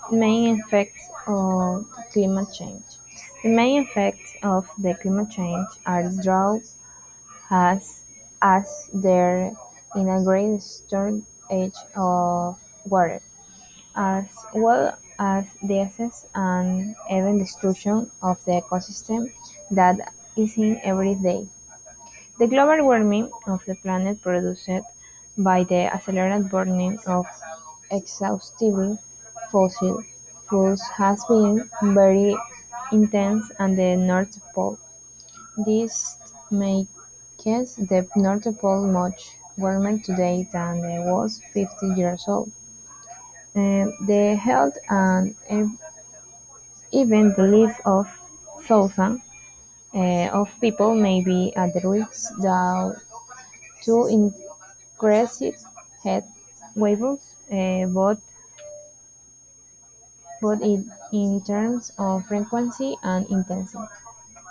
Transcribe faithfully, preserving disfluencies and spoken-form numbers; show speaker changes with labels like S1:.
S1: Main effects of climate change. The main effects of the climate change are drought has as there in a great shortage of water, as well as the excess and even destruction of the ecosystem that is in every day. The global warming of the planet produced by the accelerated burning of exhaustive fossil fuels has been very intense at the North Pole. This makes the North Pole much warmer today than it was fifty years old. Uh, the health and ev- even the life of thousands uh, of people may be at risk due to increased heat waves, uh, both, both in, in terms of frequency and intensity.